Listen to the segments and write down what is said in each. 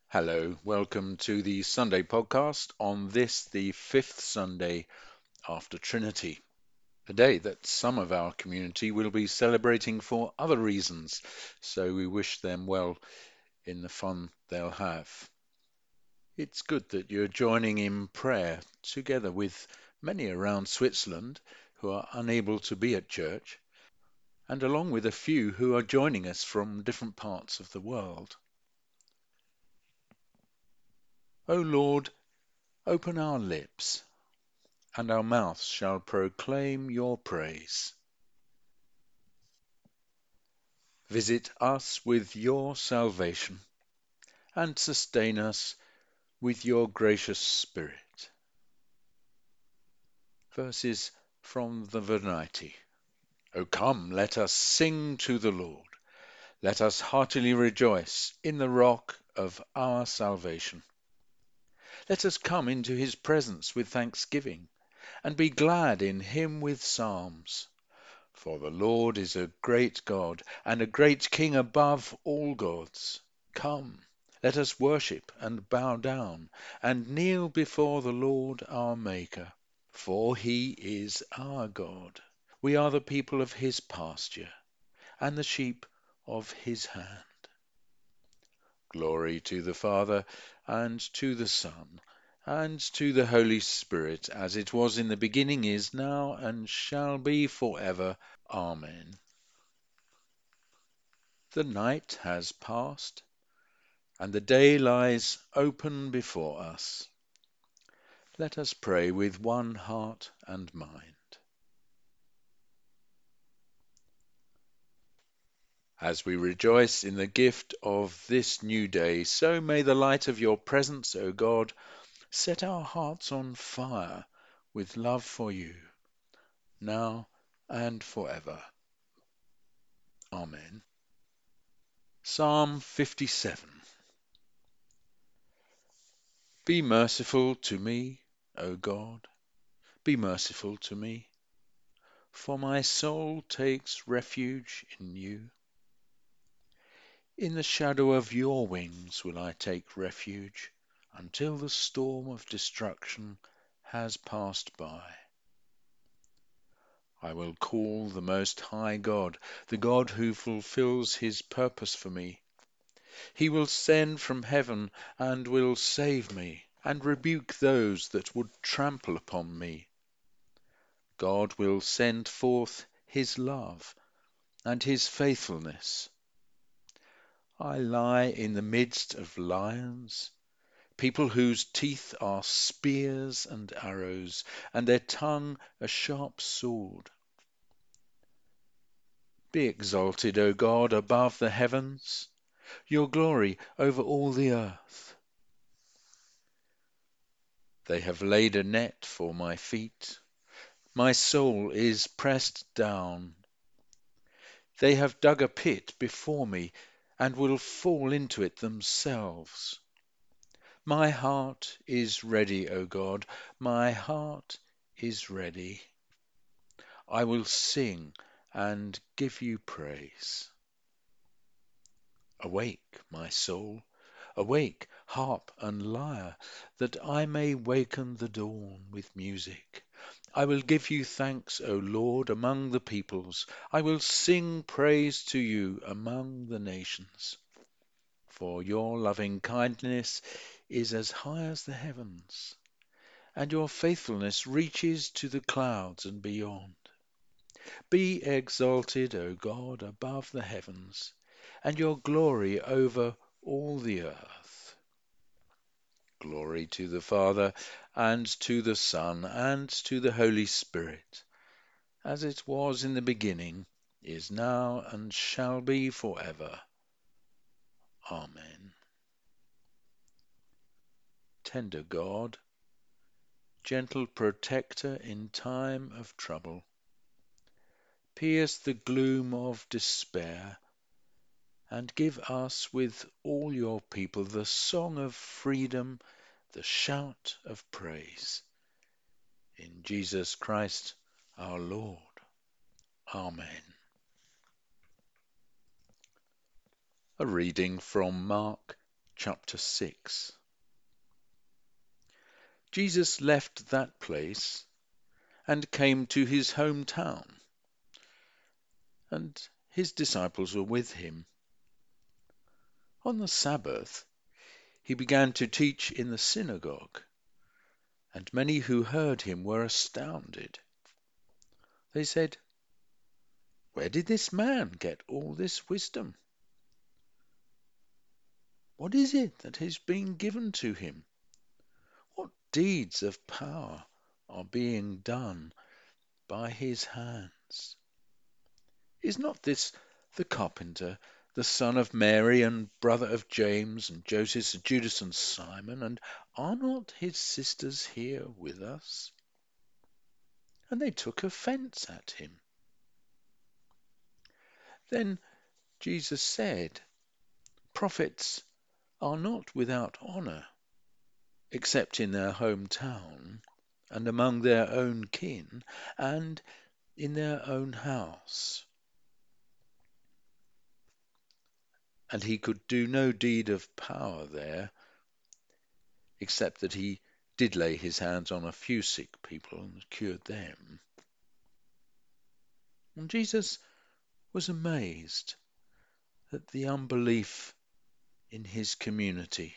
Hello, welcome to the Sunday podcast on this, the fifth Sunday after Trinity, a day that some of our community will be celebrating for other reasons, so we wish them well in the fun they'll have. It's good that you're joining in prayer together with many around Switzerland who are unable to be at church, and along with a few who are joining us from different parts of the world. O Lord, open our lips and our mouths shall proclaim your praise. Visit us with your salvation, and sustain us with your gracious Spirit. Verses from the Venite. O come, let us sing to the Lord. Let us heartily rejoice in the rock of our salvation. Let us come into his presence with thanksgiving, and be glad in him with psalms. For the Lord is a great God, and a great King above all gods. Come, let us worship and bow down, and kneel before the Lord our Maker. For he is our God. We are the people of his pasture, and the sheep of his hand. Glory to the Father, and to the Son, and to the Holy Spirit, as it was in the beginning, is now, and shall be forever. Amen. The night has passed, and the day lies open before us. Let us pray with one heart and mind. As we rejoice in the gift of this new day, so may the light of your presence, O God, set our hearts on fire with love for you, now and forever. Amen. Psalm 57. Be merciful to me, O God, be merciful to me. For my soul takes refuge in you. In the shadow of your wings will I take refuge until the storm of destruction has passed by. I will call the Most High God, the God who fulfills his purpose for me. He will send from heaven and will save me, and rebuke those that would trample upon me. God will send forth his love and his faithfulness. I lie in the midst of lions, people whose teeth are spears and arrows, and their tongue a sharp sword. Be exalted, O God, above the heavens, your glory over all the earth. They have laid a net for my feet. My soul is pressed down. They have dug a pit before me and will fall into it themselves. My heart is ready, O God, my heart is ready. I will sing and give you praise. Awake, my soul, awake, harp and lyre, that I may waken the dawn with music. I will give you thanks, O Lord, among the peoples. I will sing praise to you among the nations. For your loving kindness is as high as the heavens, and your faithfulness reaches to the clouds and beyond. Be exalted, O God, above the heavens, and your glory over all the earth. Glory to the Father, and to the Son, and to the Holy Spirit, as it was in the beginning, is now, and shall be forever. Amen. Tender God, gentle protector in time of trouble, pierce the gloom of despair, and give us with all your people the song of freedom, the shout of praise. In Jesus Christ our Lord. Amen. A reading from Mark chapter 6. Jesus left that place and came to his hometown, and his disciples were with him. On the Sabbath, he began to teach in the synagogue, and many who heard him were astounded. They said, "Where did this man get all this wisdom? What is it that has been given to him? What deeds of power are being done by his hands? Is not this the carpenter, the son of Mary and brother of James and Joseph and Judas and Simon? And are not his sisters here with us?" And they took offense at him. Then Jesus said, "Prophets are not without honor, except in their hometown and among their own kin and in their own house." And he could do no deed of power there, except that he did lay his hands on a few sick people and cured them. And Jesus was amazed at the unbelief in his community.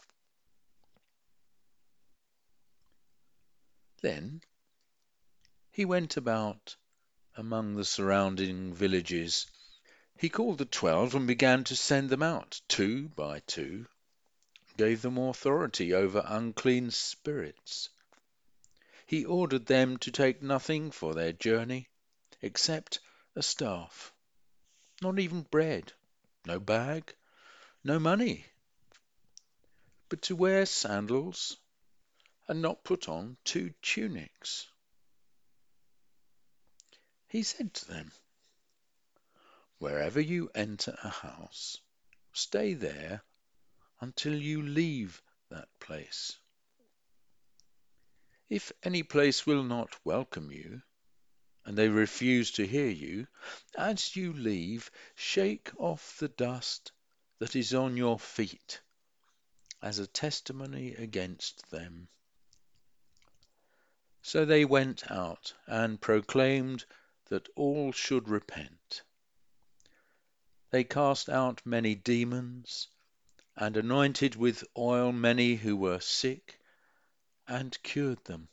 Then he went about among the surrounding villages. He called the 12 and began to send them out, 2 by 2, gave them authority over unclean spirits. He ordered them to take nothing for their journey except a staff, not even bread, no bag, no money, but to wear sandals and not put on 2 tunics. He said to them, "Wherever you enter a house, stay there until you leave that place. If any place will not welcome you, and they refuse to hear you, as you leave, shake off the dust that is on your feet as a testimony against them." So they went out and proclaimed that all should repent. They cast out many demons and anointed with oil many who were sick and cured them.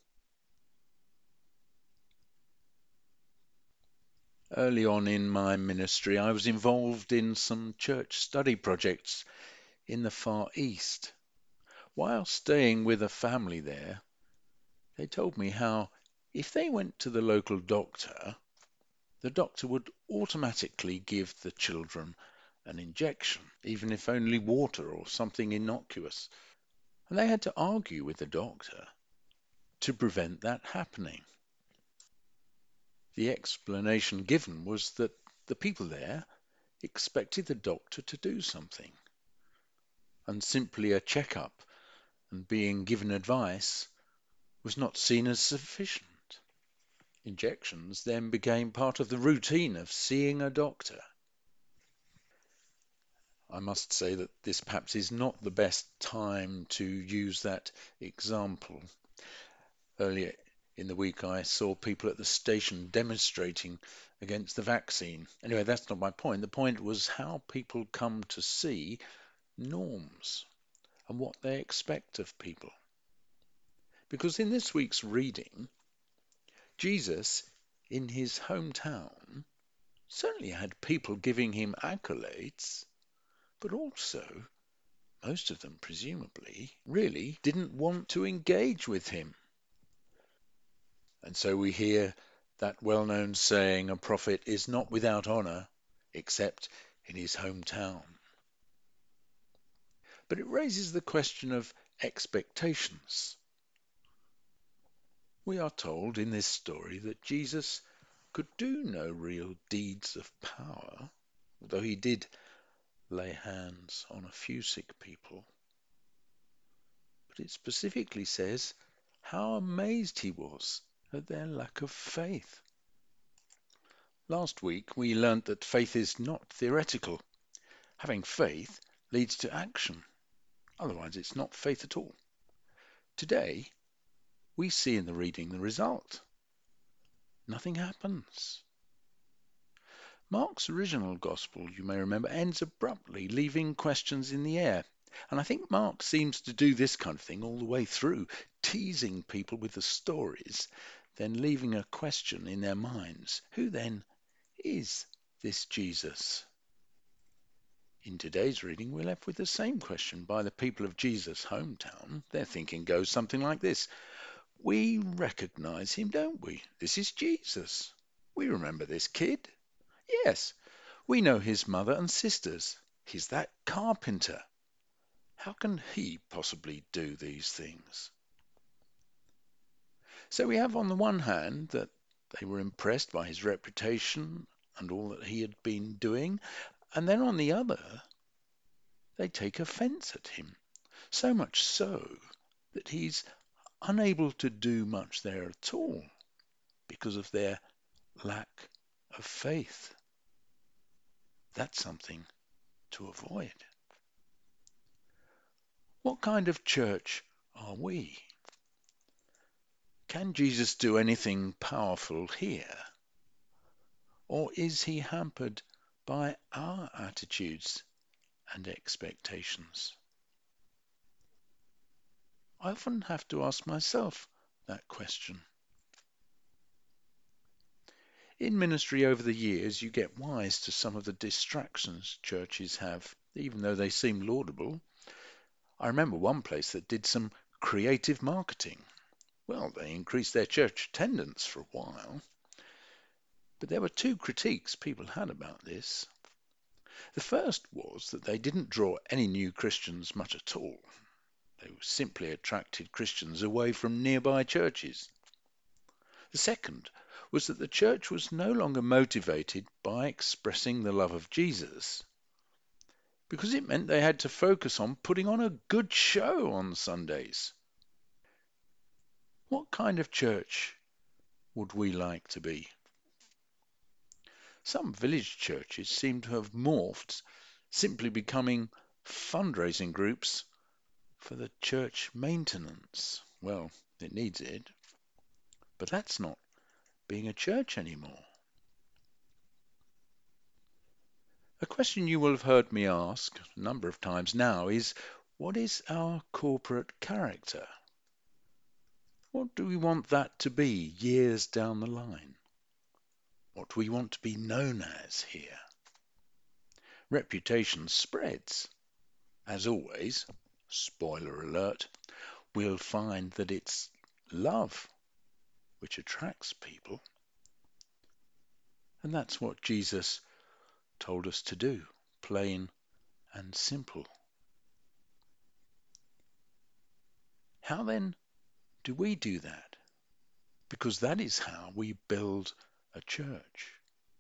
Early on in my ministry, I was involved in some church study projects in the Far East. While staying with a family there, they told me how if they went to the local doctor, the doctor would automatically give the children an injection, even if only water or something innocuous. And they had to argue with the doctor to prevent that happening. The explanation given was that the people there expected the doctor to do something, and simply a checkup and being given advice was not seen as sufficient. Injections then became part of the routine of seeing a doctor. I must say that this perhaps is not the best time to use that example. Earlier in the week, I saw people at the station demonstrating against the vaccine. Anyway, that's not my point. The point was how people come to see norms and what they expect of people. Because in this week's reading, Jesus, in his hometown, certainly had people giving him accolades, but also, most of them presumably, really didn't want to engage with him. And so we hear that well-known saying, "A prophet is not without honor except in his hometown." But it raises the question of expectations. We are told in this story that Jesus could do no real deeds of power, although he did lay hands on a few sick people. But it specifically says how amazed he was at their lack of faith. Last week we learnt that faith is not theoretical. Having faith leads to action. Otherwise, it's not faith at all. Today, we see in the reading the result. Nothing happens. Mark's original gospel, you may remember, ends abruptly, leaving questions in the air. And I think Mark seems to do this kind of thing all the way through, teasing people with the stories, then leaving a question in their minds. Who then is this Jesus? In today's reading, we're left with the same question by the people of Jesus' hometown. Their thinking goes something like this. We recognize him, don't we? This is Jesus. We remember this kid. Yes, we know his mother and sisters. He's that carpenter. How can he possibly do these things? So we have on the one hand that they were impressed by his reputation and all that he had been doing, and then on the other, they take offence at him, so much so that he's unable to do much there at all because of their lack of faith. That's something to avoid. What kind of church are we? Can Jesus do anything powerful here? Or is he hampered by our attitudes and expectations? I often have to ask myself that question. In ministry over the years, you get wise to some of the distractions churches have, even though they seem laudable. I remember one place that did some creative marketing. Well, they increased their church attendance for a while. But there were two critiques people had about this. The first was that they didn't draw any new Christians much at all. They simply attracted Christians away from nearby churches. The second was that the church was no longer motivated by expressing the love of Jesus, because it meant they had to focus on putting on a good show on Sundays. What kind of church would we like to be? Some village churches seem to have morphed, simply becoming fundraising groups for the church maintenance. Well, it needs it, but that's not being a church anymore. A question you will have heard me ask a number of times now is, what is our corporate character? What do we want that to be years down the line? What do we want to be known as here? Reputation spreads. As always, spoiler alert, we'll find that it's love which attracts people. And that's what Jesus told us to do, plain and simple. How then do we do that? Because that is how we build a church.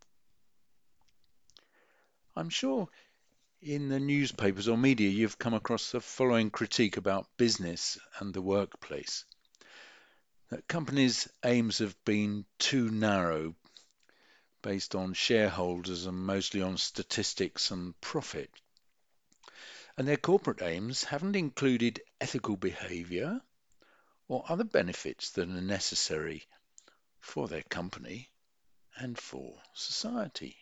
I'm sure in the newspapers or media you've come across the following critique about business and the workplace. That companies' aims have been too narrow, based on shareholders and mostly on statistics and profit. And their corporate aims haven't included ethical behaviour or other benefits that are necessary for their company and for society.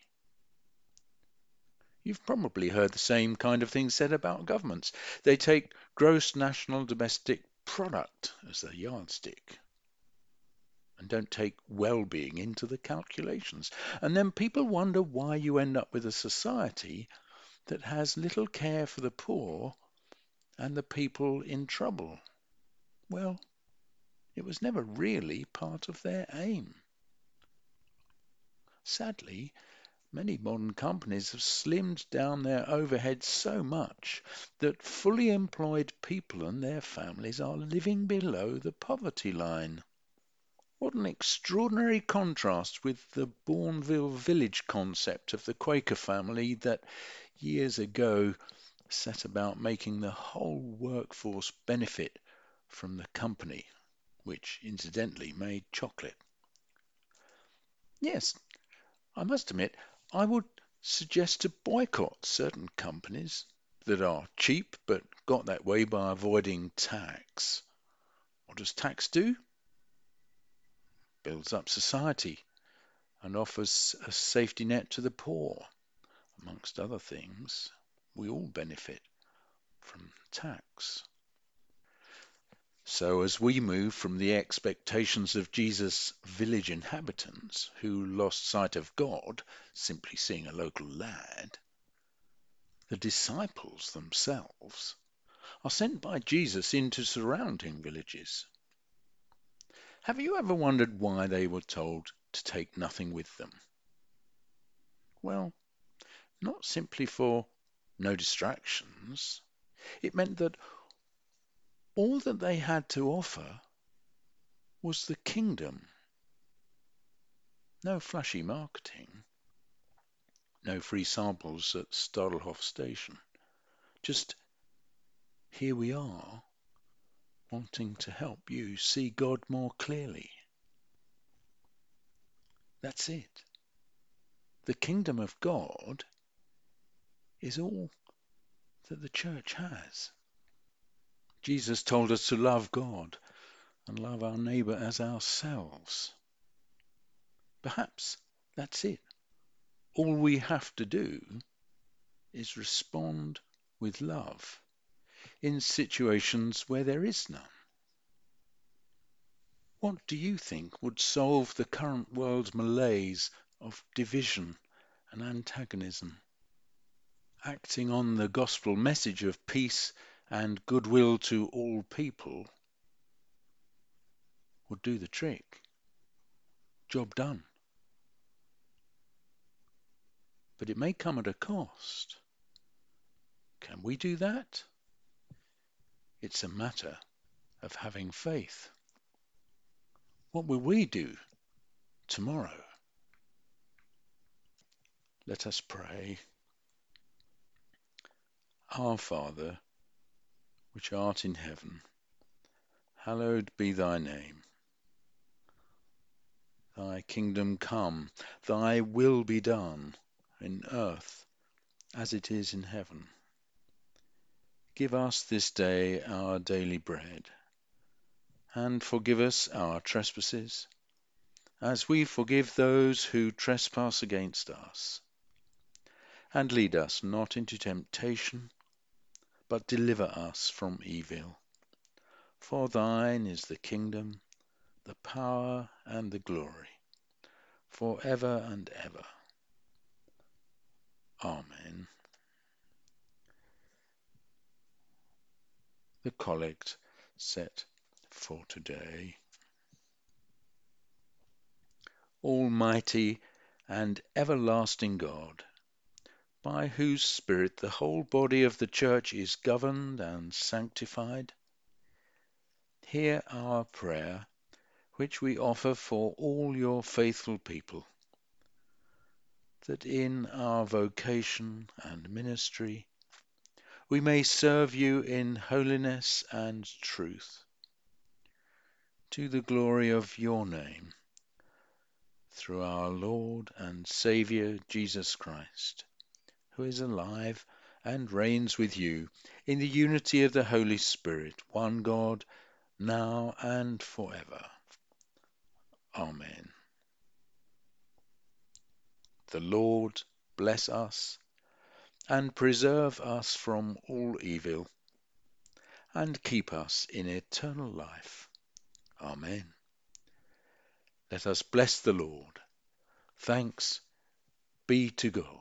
You've probably heard the same kind of thing said about governments. They take gross national domestic product as their yardstick and don't take well-being into the calculations. And then people wonder why you end up with a society that has little care for the poor and the people in trouble. Well, it was never really part of their aim. Sadly, many modern companies have slimmed down their overheads so much that fully employed people and their families are living below the poverty line. What an extraordinary contrast with the Bournville Village concept of the Quaker family that years ago set about making the whole workforce benefit from the company, which incidentally made chocolate. Yes, I must admit, I would suggest to boycott certain companies that are cheap but got that way by avoiding tax. What does tax do? Builds up society and offers a safety net to the poor. Amongst other things, we all benefit from tax. So as we move from the expectations of Jesus' village inhabitants, who lost sight of God simply seeing a local lad, the disciples themselves are sent by Jesus into surrounding villages. Have you ever wondered why they were told to take nothing with them? Well, not simply for no distractions. It meant that all that they had to offer was the kingdom. No flashy marketing, no free samples at Stadelhof station. Just here we are, wanting to help you see God more clearly. That's it. The kingdom of God is all that the church has. Jesus told us to love God and love our neighbour as ourselves. Perhaps that's it. All we have to do is respond with love in situations where there is none. What do you think would solve the current world's malaise of division and antagonism? Acting on the gospel message of peace and goodwill to all people would do the trick. Job done. But it may come at a cost. Can we do that? It's a matter of having faith. What will we do tomorrow? Let us pray. Our Father, which art in heaven, hallowed be thy name. Thy kingdom come, thy will be done, in earth as it is in heaven. Give us this day our daily bread, and forgive us our trespasses, as we forgive those who trespass against us. And lead us not into temptation, but deliver us from evil. For thine is the kingdom, the power, and the glory, for ever and ever. Amen. The Collect set for today. Almighty and everlasting God, by whose Spirit the whole body of the Church is governed and sanctified, hear our prayer, which we offer for all your faithful people, that in our vocation and ministry we may serve you in holiness and truth, to the glory of your name, through our Lord and Saviour Jesus Christ, who is alive and reigns with you in the unity of the Holy Spirit, one God, now and forever. Amen. The Lord bless us and preserve us from all evil, and keep us in eternal life. Amen. Let us bless the Lord. Thanks be to God.